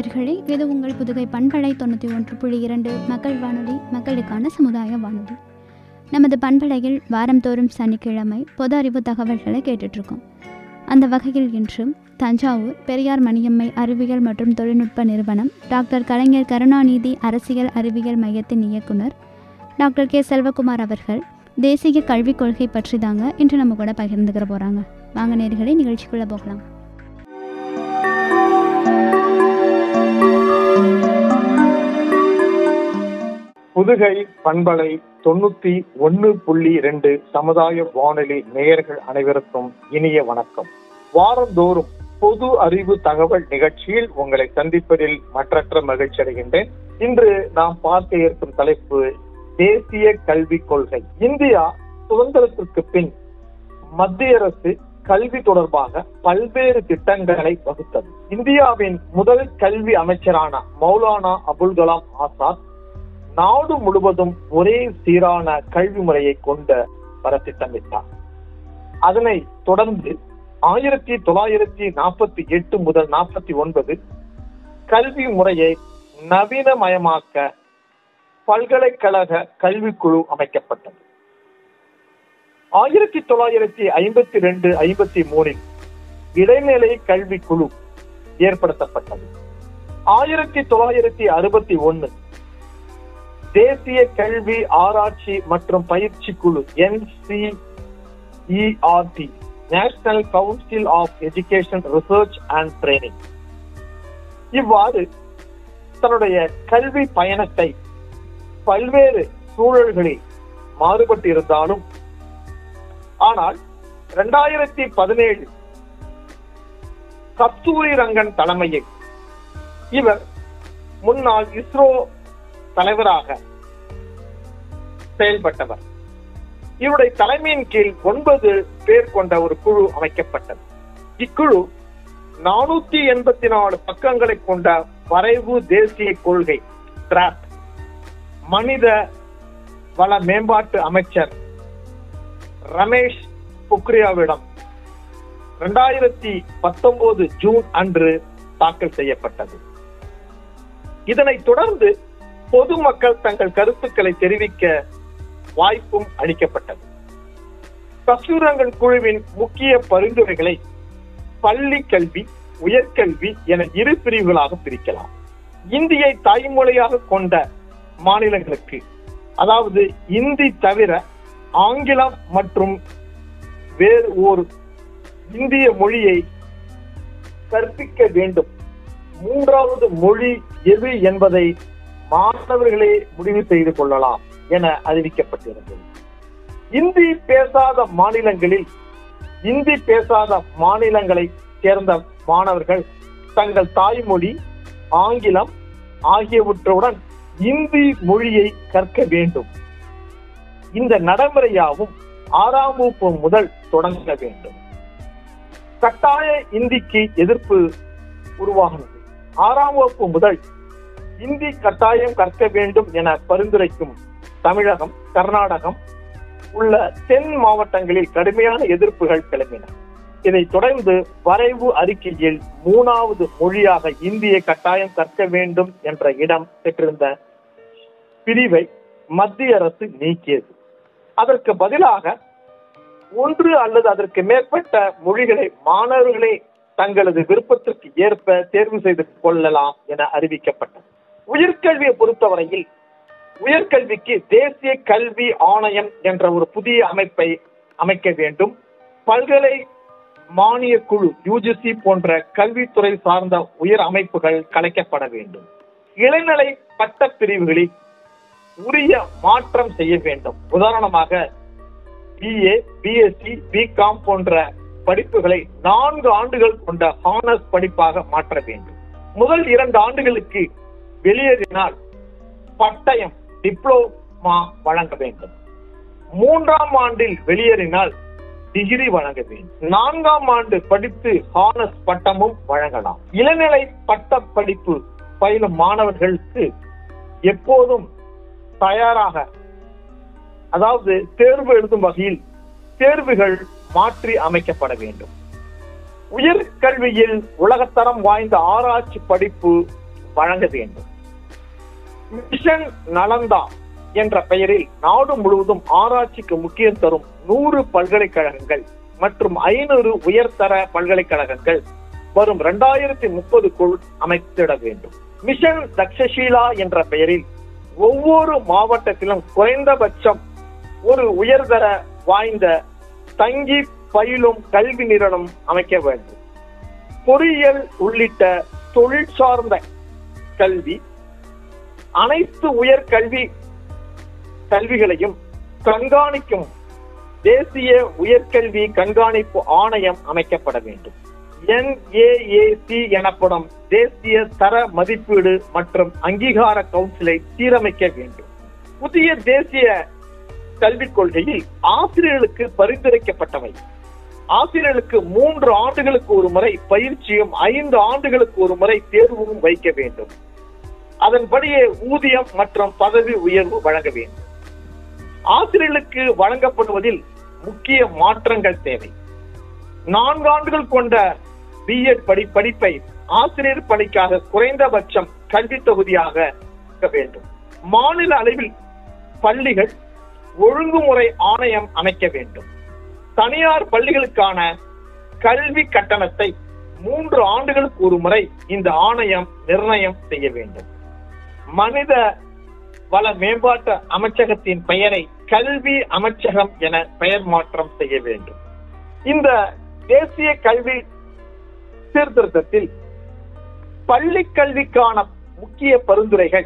நேயர்களே, இது உங்கள் புதுகை பண்பலை 91.2 மக்கள் வானொலி, மக்களுக்கான சமுதாய வானொலி. நமது பண்பலையில் வாரந்தோறும் சனிக்கிழமை பொது அறிவு தகவல்களை கேட்டுட்ருக்கோம். அந்த வகையில் இன்று தஞ்சாவூர் பெரியார் மணியம்மை அறிவியல் மற்றும் தொழில்நுட்ப நிறுவனம் டாக்டர் கலைஞர் கருணாநிதி அரசியல் அறிவியல் மையத்தின் இயக்குனர் டாக்டர் கே செல்வகுமார் அவர்கள் தேசிய கல்விக் கொள்கை பற்றி தாங்க இன்று நம்ம கூட பகிர்ந்துக்கிற போகிறாங்க. வாங்க நேயர்களே, நிகழ்ச்சிக்குள்ளே போகலாம். புதுகை பண்பலை 91.2 சமுதாய வானொலி நேயர்கள் அனைவருக்கும் இனிய வணக்கம். வாரந்தோறும் பொது அறிவு தகவல் நிகழ்ச்சியில் உங்களை சந்திப்பதில் மற்றற்ற மகிழ்ச்சி அடைகின்றேன். இன்று நாம் பார்க்க இருக்கும் தலைப்பு தேசிய கல்விக் கொள்கை. இந்தியா சுதந்திரத்திற்கு பின் மத்திய அரசு கல்வி தொடர்பாக பல்வேறு திட்டங்களை வகுத்தது. இந்தியாவின் முதல் கல்வி அமைச்சரான மௌலானா அபுல் கலாம் ஆசாத் நாடு முழுவதும் ஒரே சீரான கல்வி முறையை கொண்டு வர திட்டமிட்டார். அதனை தொடர்ந்து 1948 முதல் 49 கல்வி முறையை நவீனமயமாக்க பல்கலைக்கழக கல்விக்குழு அமைக்கப்பட்டது. 1952-53 இடைநிலை கல்விக்குழு ஏற்படுத்தப்பட்டது. 1961 தேசிய கல்வி ஆராய்ச்சி மற்றும் பயிற்சி குழு NCERT national council of education research and training இவ்வாறு தன்னுடைய கல்வி பயணத்தை பல்வேறு சூழல்களில் மாறுபட்டு இருந்தாலும், ஆனால் 2017 கஸ்தூரி ரங்கன் தலைமையில் இவர் முன்னாள் இஸ்ரோ தலைவராக செயல்பட்டவர். இவருடைய தலைமையின் கீழ் 9 பேர் கொண்ட ஒரு குழு அமைக்கப்பட்டது. இக்குழு 484 பக்கங்களை கொண்ட வரைவு தேசிய கொள்கை டிராப்ட் மனித வள மேம்பாட்டு அமைச்சர் ரமேஷ் பொக்ரியாவிடம் 2019 ஜூன் அன்று தாக்கல் செய்யப்பட்டது. இதனைத் தொடர்ந்து பொதுமக்கள் தங்கள் கருத்துக்களை தெரிவிக்க வாய்ப்பும் அளிக்கப்பட்டது. கஸ்தூரங்கன் குழுவின் முக்கிய பரிந்துரைகளை பள்ளி கல்வி, உயர்கல்வி என 2 பிரிவுகளாக பிரிக்கலாம். இந்தியை தாய்மொழியாக கொண்ட மாநிலங்களுக்கு, அதாவது இந்தி தவிர ஆங்கிலம் மற்றும் வேறு ஓர் இந்திய மொழியை கற்பிக்க வேண்டும். 3வது மொழி எது என்பதை மாணவர்களே முடிவு செய்து கொள்ளலாம் என அறிவிக்கப்பட்டிருந்தது. இந்தி பேசாத மாநிலங்களில் இந்தி பேசாத மாநிலங்களை சேர்ந்த மாணவர்கள் தங்கள் தாய்மொழி ஆங்கிலம் ஆகியவற்றுடன் இந்தி மொழியை கற்க வேண்டும். இந்த நடைமுறையாகவும் 6ஆம் வகுப்பு முதல் தொடங்க வேண்டும். கட்டாய இந்திக்கு எதிர்ப்பு உருவாகினது. 6ஆம் வகுப்பு முதல் இந்தி கட்டாயம் கற்க வேண்டும் என பரிந்துரைக்கும் தமிழகம், கர்நாடகம் உள்ள தென் மாவட்டங்களில் கடுமையான எதிர்ப்புகள் கிளம்பின. இதைத் தொடர்ந்து வரைவு அறிக்கையில் 3வது மொழியாக இந்தியை கட்டாயம் கற்க வேண்டும் என்ற இடம் பெற்றிருந்த பிரிவை மத்திய அரசு நீக்கியது. அதற்கு பதிலாக 1 அல்லது அதற்கு மேற்பட்ட மொழிகளை மாணவர்களே தங்களது விருப்பத்திற்கு ஏற்ப தேர்வு செய்து கொள்ளலாம் என அறிவிக்கப்பட்டது. உயர்கல்வியை பொறுத்தவரையில் உயர்கல்விக்கு தேசிய கல்வி ஆணையம் என்ற ஒரு புதிய அமைப்பை அமைக்க வேண்டும். பல்கலை மானிய குழு UGC போன்ற கல்வித்துறை சார்ந்த உயர் அமைப்புகள் கலைக்கப்பட வேண்டும். இளநிலை பட்ட பிரிவுகளில் உரிய மாற்றம் செய்ய வேண்டும். உதாரணமாக BA, BSc, BCom போன்ற படிப்புகளை 4 ஆண்டுகள் கொண்ட ஹானர்ஸ் படிப்பாக மாற்ற வேண்டும். முதல் 2 ஆண்டுகளுக்கு வெளியேறினால் பட்டயம் டிப்ளோமா வழங்க வேண்டும். 3ஆம் ஆண்டில் வெளியேறினால் டிகிரி வழங்க வேண்டும். 4ஆம் ஆண்டு படித்து ஹானர்ஸ் பட்டமும் வழங்கலாம். இளநிலை பட்ட படிப்பு பயிலும் மாணவர்களுக்கு எப்போதும் தயாராக, அதாவது தேர்வு எழுதும் வகையில் தேர்வுகள் மாற்றி அமைக்கப்பட வேண்டும். உயர்கல்வியில் உலகத்தரம் வாய்ந்த ஆராய்ச்சி படிப்பு வழங்க வேண்டும். மிஷன் நலந்தா என்ற பெயரில் நாடு முழுவதும் ஆராய்ச்சிக்கு முக்கியம் தரும் 100 பல்கலைக்கழகங்கள் மற்றும் 500 உயர்தர பல்கலைக்கழகங்கள் வரும் 2030க்குள் அமைத்திட வேண்டும். மிஷன் தக்ஷசீலா என்ற பெயரில் ஒவ்வொரு மாவட்டத்திலும் குறைந்தபட்சம் ஒரு உயர்தர வாய்ந்த தங்கி பயிலும் கல்வி நிறுவனம் அமைக்க வேண்டும். பொறியியல் உள்ளிட்ட தொழில் சார்ந்த கல்வி அனைத்து கல்விகளையும் கண்காணிக்கும் தேசிய உயர்கல்வி கண்காணிப்பு ஆணையம் அமைக்கப்பட வேண்டும். NAAC எனப்படும் தேசிய தர மதிப்பீடு மற்றும் அங்கீகார கவுன்சிலை சீரமைக்க வேண்டும். புதிய தேசிய கல்விக் கொள்கையில் ஆசிரியர்களுக்கு பரிந்துரைக்கப்பட்டவை. ஆசிரியர்களுக்கு 3 ஆண்டுகளுக்கு ஒரு முறை பயிற்சியும் 5 ஆண்டுகளுக்கு ஒரு முறை தேர்வும் வைக்க வேண்டும். அதன்படியே ஊதியம் மற்றும் பதவி உயர்வு வழங்க வேண்டும். ஆசிரியர்களுக்கு வழங்கப்படுவதில் முக்கிய மாற்றங்கள் தேவை. 4 ஆண்டுகள் கொண்ட B.Ed படிப்பை ஆசிரியர் பணிக்காக குறைந்தபட்சம் கல்வி தொகுதியாக வேண்டும். மாநில அளவில் பள்ளிகள் ஒழுங்குமுறை ஆணையம் அமைக்க வேண்டும். தனியார் பள்ளிகளுக்கான கல்வி கட்டணத்தை 3 ஆண்டுகளுக்கு ஒரு முறை இந்த ஆணையம் நிர்ணயம் செய்ய வேண்டும். மனித வள மேம்பாட்டு அமைச்சகத்தின் பெயரை கல்வி அமைச்சகம் என பெயர் மாற்றம் செய்ய வேண்டும். இந்த தேசிய கல்வி சீர்திருத்தத்தில் பள்ளி கல்விக்கான முக்கிய பரிந்துரைகள்: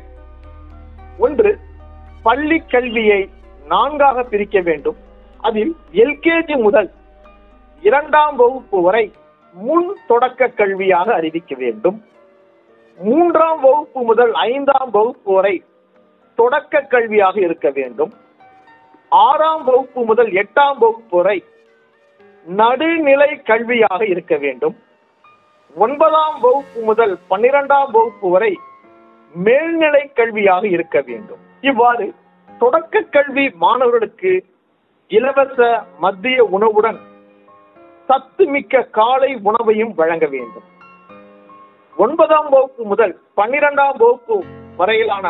1. பள்ளி கல்வியை 4ஆக பிரிக்க வேண்டும். அதில் LKG முதல் 2ஆம் வகுப்பு வரை முன் தொடக்க கல்வியாக அறிவிக்க வேண்டும். 3ஆம் வகுப்பு முதல் 5ஆம் வகுப்பு வரை தொடக்க கல்வியாக இருக்க வேண்டும். 6ஆம் வகுப்பு முதல் 8ஆம் வகுப்பு வரை நடுநிலை கல்வியாக இருக்க வேண்டும். 9ஆம் வகுப்பு முதல் 12ஆம் வகுப்பு வரை மேல்நிலை கல்வியாக இருக்க வேண்டும். இவ்வாறு தொடக்க கல்வி மாணவர்களுக்கு இலவச மதிய உணவுடன் சத்துமிக்க காலை உணவையும் வழங்க வேண்டும். 9ஆம் வகுப்பு முதல் 12ஆம் வகுப்பு வரையிலான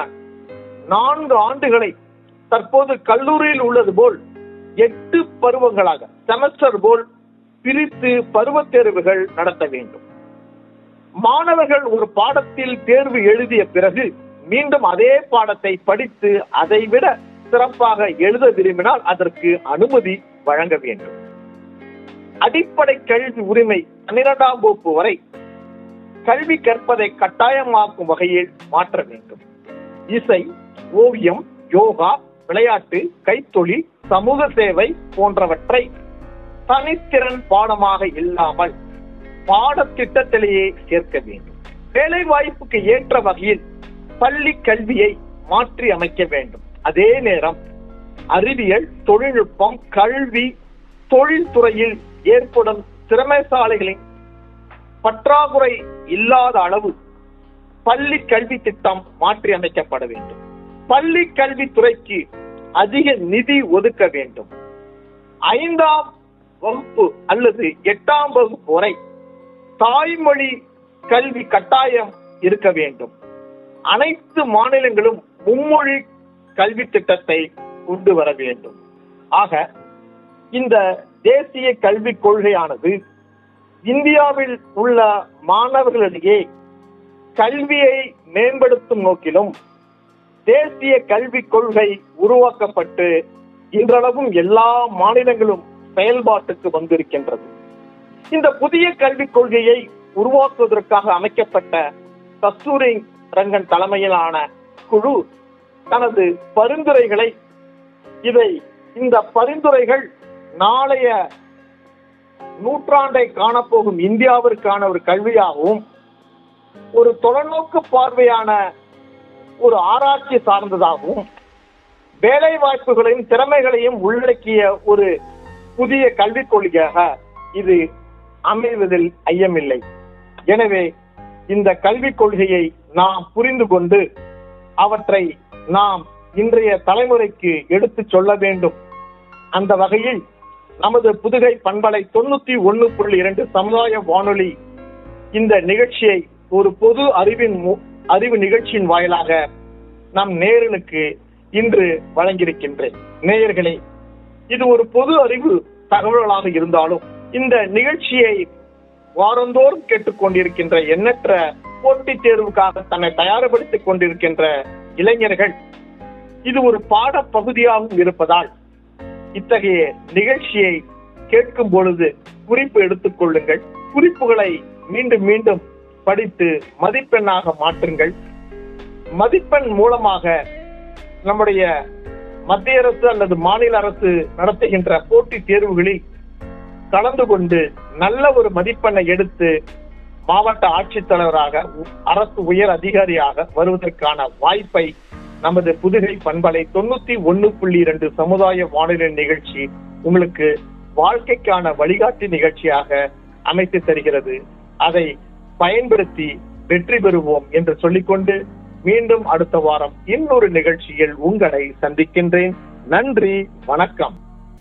4 ஆண்டுகளை தற்போது கல்லூரியில் உள்ளது போல் 8 பருவங்களாக செமஸ்டர் போல் பிரித்து பருவத் தேர்வுகள் நடத்த வேண்டும். மாணவர்கள் ஒரு பாடத்தில் தேர்வு எழுதிய பிறகு மீண்டும் அதே பாடத்தை படித்து அதைவிட சிறப்பாக எழுத விரும்பினால் அதற்கு அனுமதி வழங்க வேண்டும். அடிப்படை கல்வி உரிமை 12ஆம் வகுப்பு வரை கல்வி கற்பதை கட்டாயமாக்கும் வகையில் மாற்ற வேண்டும். இசை, ஓவியம், யோகா, விளையாட்டு, கைத்தொழில், சமூக சேவை போன்றவற்றை தனித்திறன் பாடமாக இல்லாமல் பாடத்திட்டத்திலேயே சேர்க்க வேண்டும். வேலை வாய்ப்புக்கு ஏற்ற வகையில் பள்ளி கல்வியை மாற்றி அமைக்க வேண்டும். அதே நேரம் அறிவியல், தொழில்நுட்பம், கல்வி, தொழில்துறையில் ஏற்படும் திறமைசாலிகளின் பற்றாக்குறை இல்லாத அளவு பள்ளி கல்வி திட்டம் மாற்றி அமைக்கப்பட வேண்டும். பள்ளி கல்வித்துறைக்கு அதிக நிதி ஒதுக்க வேண்டும். 5ஆம் வகுப்பு அல்லது 8ஆம் வகுப்பு வரை தாய்மொழி கல்வி கட்டாயம் இருக்க வேண்டும். அனைத்து மாநிலங்களும் மும்மொழி கல்வி திட்டத்தை கொண்டு வர வேண்டும். ஆக இந்த தேசிய கல்விக் கொள்கையானது இந்தியாவில் உள்ள மாணவர்களிடையே கல்வியை மேம்படுத்தும் நோக்கிலும் தேசிய கல்விக் கொள்கை உருவாக்கப்பட்டு இன்றளவும் எல்லா மாநிலங்களும் செயல்பாட்டுக்கு வந்திருக்கின்றது. இந்த புதிய கல்விக் கொள்கையை உருவாக்குவதற்காக அமைக்கப்பட்ட கஸ்தூரி ரங்கன் தலைமையிலான குழு தனது பரிந்துரைகளை இந்த பரிந்துரைகள் நாளைய நூற்றாண்டை காணப்போகும் இந்தியாவிற்கான ஒரு கல்வியாகவும் ஒரு தொலைநோக்கு பார்வையான ஒரு ஆராய்ச்சி சார்ந்ததாகவும் வேலை வாய்ப்புகளையும் திறமைகளையும் உள்ளடக்கிய ஒரு புதிய கல்விக் கொள்கையாக இது அமைவதில் ஐயமில்லை. எனவே இந்த கல்விக் கொள்கையை நாம் புரிந்து கொண்டு அவற்றை நாம் இன்றைய தலைமுறைக்கு எடுத்துச் சொல்ல வேண்டும். அந்த வகையில் நமது புதுகை பண்பலை 91.2 சமுதாய வானொலி இந்த நிகழ்ச்சியை ஒரு பொது அறிவு நிகழ்ச்சியின் வாயிலாக நம் நேயர்களுக்கு இன்று வழங்கியிருக்கின்றேன். நேயர்களே, இது ஒரு பொது அறிவு தகவல்களாக இருந்தாலும் இந்த நிகழ்ச்சியை வாரந்தோறும் கேட்டுக்கொண்டிருக்கின்ற எண்ணற்ற போட்டித் தேர்வுக்காக தன்னை தயார்படுத்திக் கொண்டிருக்கின்ற இளைஞர்கள் இது ஒரு பாட பகுதியாகவும் இருப்பதால் இத்தகைய நிகழ்ச்சியை கேட்கும் பொழுது குறிப்பு எடுத்துக் கொள்ளுங்கள். குறிப்புகளை மீண்டும் மீண்டும் படித்து மதிப்பெண்ணாக மாற்றுங்கள். மதிப்பெண் மூலமாக நம்முடைய மத்திய அரசு அல்லது மாநில அரசு நடத்துகின்ற போட்டித் தேர்வுகளில் கலந்து கொண்டு நல்ல ஒரு மதிப்பெண்ணை எடுத்து மாவட்ட ஆட்சித்தலைவராக, அரசு உயர் அதிகாரியாக வருவதற்கான வாய்ப்பை நமது புதுகை பண்பலை 91.2 சமுதாய வானொலி நிகழ்ச்சி உங்களுக்கு வாழ்க்கைக்கான வழிகாட்டி நிகழ்ச்சியாக அமைத்து தருகிறது. அதை பயன்படுத்தி வெற்றி பெறுவோம் என்று சொல்லிக்கொண்டு மீண்டும் அடுத்த வாரம் இன்னொரு நிகழ்ச்சியில் உங்களை சந்திக்கின்றேன். நன்றி, வணக்கம்.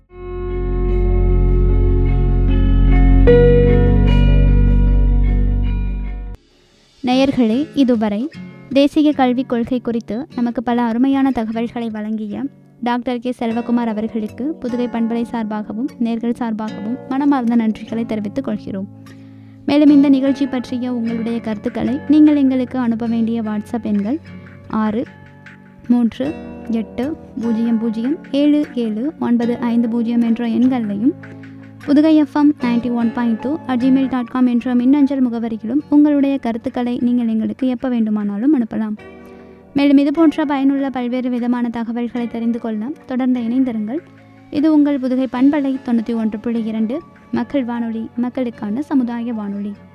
நேயர்களே, இதுவரை தேசிய கல்விக் கொள்கை குறித்து நமக்கு பல அருமையான தகவல்களை வழங்கிய டாக்டர் கே செல்வகுமார் அவர்களுக்கு புதுகை பண்பலை சார்பாகவும் நேர்கள் சார்பாகவும் மனமார்ந்த நன்றிகளை தெரிவித்துக் கொள்கிறோம். மேலும் இந்த நிகழ்ச்சி பற்றிய உங்களுடைய கருத்துக்களை நீங்கள் எங்களுக்கு அனுப்ப வேண்டிய வாட்ஸ்அப் எண்கள் 63800779550 என்ற எண்களையும் புதுகை FM 91.2 என்ற மின்னஞ்சல் முகவரியிலும் உங்களுடைய கருத்துக்களை நீங்கள் எங்களுக்கு எப்போ வேண்டுமானாலும் அனுப்பலாம். மேலும் இது போன்ற பயனுள்ள பல்வேறு விதமான தகவல்களை தெரிந்து கொள்ள தொடர்ந்து இணைந்திருங்கள். இது உங்கள் புதுகை பண்பலை 91.2 மக்கள் வானொலி, மக்களுக்கான சமுதாய வானொலி.